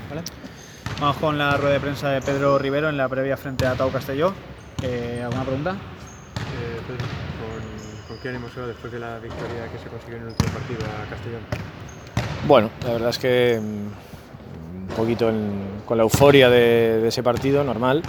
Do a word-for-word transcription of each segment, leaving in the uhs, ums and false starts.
¿Vale? Vamos con la rueda de prensa de Pedro Rivero en la previa frente a Tau Castelló. Eh, ¿Alguna pregunta? Eh, Pedro, ¿con, ¿con qué ánimo se va después de la victoria que se consiguió en el último partido a Castellón? Bueno, la verdad es que un poquito en, con la euforia de, de ese partido, normal.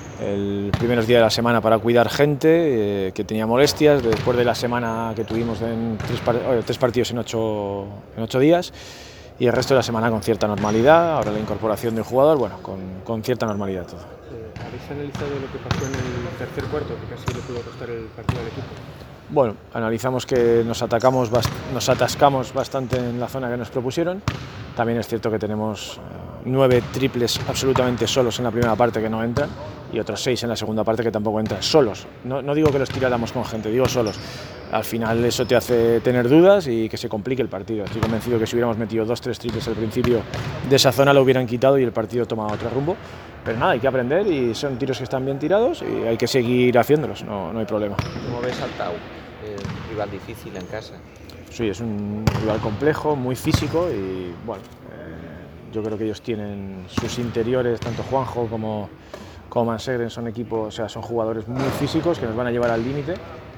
El primeros días de la semana para cuidar gente eh, que tenía molestias, después de la semana que tuvimos en tres, tres partidos en ocho, en ocho días, y el resto de la semana con cierta normalidad. Ahora la incorporación del jugador, bueno, con, con cierta normalidad todo. Eh, ¿Habéis analizado lo que pasó en el tercer cuarto, que casi le pudo costar el partido al equipo? Bueno, analizamos que nos atacamos, nos atascamos bastante en la zona que nos propusieron. También es cierto que tenemos nueve triples absolutamente solos en la primera parte que no entran y otros seis en la segunda parte que tampoco entran solos. No, no digo que los tiráramos con gente, digo solos. Al final eso te hace tener dudas y que se complique el partido. Estoy convencido que si hubiéramos metido dos, tres triples al principio de esa zona lo hubieran quitado y el partido tomaba otro rumbo. Pero nada, hay que aprender y son tiros que están bien tirados y hay que seguir haciéndolos, no, no hay problema. ¿Cómo ves al Tau? Eh, rival difícil en casa. Sí, es un rival complejo, muy físico y bueno, eh, yo creo que ellos tienen sus interiores, tanto Juanjo como, como Mansegren son equipos, o sea, son jugadores muy físicos que nos van a llevar al límite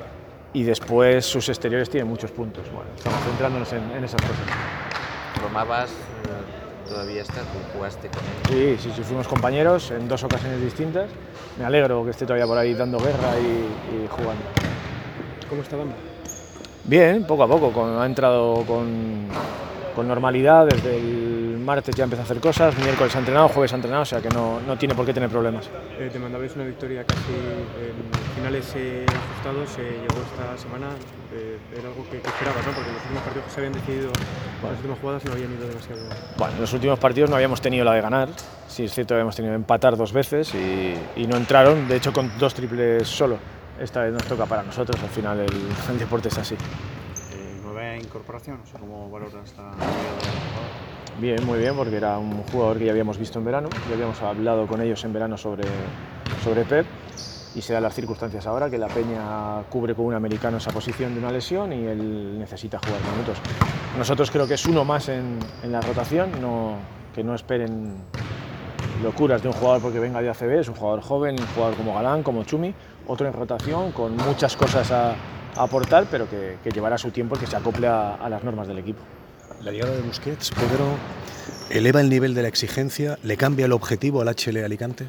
y después sus exteriores tienen muchos puntos. Bueno, estamos centrándonos en, en esas cosas. Romabas eh, todavía está, tú jugaste con él. Sí, sí, sí, fuimos compañeros en dos ocasiones distintas. Me alegro que esté todavía por ahí dando guerra y, y jugando. ¿Cómo está Bamba? Bien, poco a poco, con, ha entrado con, con normalidad, desde el martes ya empezó a hacer cosas, miércoles ha entrenado, jueves ha entrenado, o sea que no, no tiene por qué tener problemas. Eh, te mandabais una victoria casi en finales eh, ajustados, se eh, llegó esta semana, eh, era algo que, que esperabas, ¿no? Porque los últimos partidos que se habían decidido, bueno, las últimas jugadas no habían ido demasiado. Bueno, en los últimos partidos no habíamos tenido la de ganar, sí es cierto que habíamos tenido que empatar dos veces y, y no entraron, de hecho con dos triples solo. Esta vez nos toca para nosotros, al final el, el deporte es así. Eh, nueva incorporación, o sea, ¿cómo valoras la Bien, muy bien, porque era un jugador que ya habíamos visto en verano, ya habíamos hablado con ellos en verano sobre, sobre Pep y se dan las circunstancias ahora que la Peña cubre con un americano esa posición de una lesión y él necesita jugar minutos. Nosotros creo que es uno más en, en la rotación, no, que no esperen locuras de un jugador porque venga de A C B, es un jugador joven, un jugador como Galán, como Chumi, otro en rotación, con muchas cosas a, a aportar, pero que, que llevará su tiempo y que se acople a, a las normas del equipo. La llegada de Busquets, Pedro, ¿eleva el nivel de la exigencia? ¿Le cambia el objetivo al H L Alicante?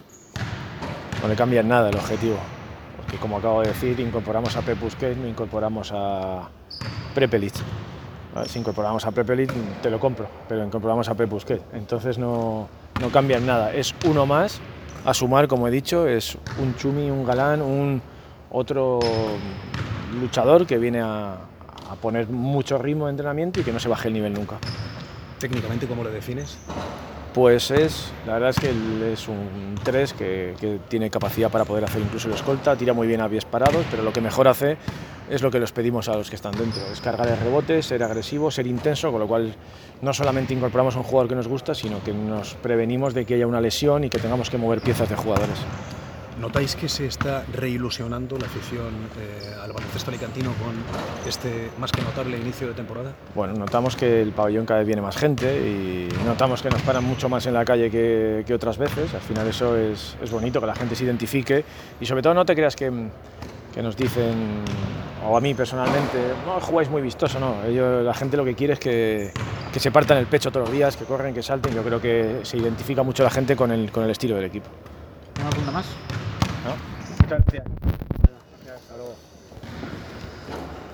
No le cambia nada el objetivo, porque como acabo de decir, incorporamos a Pep Busquets, no incorporamos a Prepelic. Si incorporamos a Prepelic te lo compro, pero incorporamos a Pep Busquets, entonces no, no cambia nada, es uno más a sumar, como he dicho, es un Chumi, un Galán, un otro luchador que viene a, a poner mucho ritmo de entrenamiento y que no se baje el nivel nunca. ¿Técnicamente cómo lo defines? Pues es, la verdad es que él es un tres que, que tiene capacidad para poder hacer incluso el escolta, tira muy bien a pies parados, pero lo que mejor hace es lo que les pedimos a los que están dentro, es cargar el rebote, ser agresivo, ser intenso, con lo cual no solamente incorporamos a un jugador que nos gusta, sino que nos prevenimos de que haya una lesión y que tengamos que mover piezas de jugadores. ¿Notáis que se está reilusionando la afición eh, al baloncesto alicantino con este más que notable inicio de temporada? Bueno, notamos que el pabellón cada vez viene más gente y notamos que nos paran mucho más en la calle que, que otras veces. Al final eso es, es bonito, que la gente se identifique y sobre todo no te creas que, que nos dicen, o a mí personalmente, no, jugáis muy vistoso, no. Ellos, la gente lo que quiere es que, que se partan el pecho todos los días, que corren, que salten. Yo creo que se identifica mucho la gente con el, con el estilo del equipo. ¿Una pregunta más? ¿No? Muchas gracias. Hasta luego.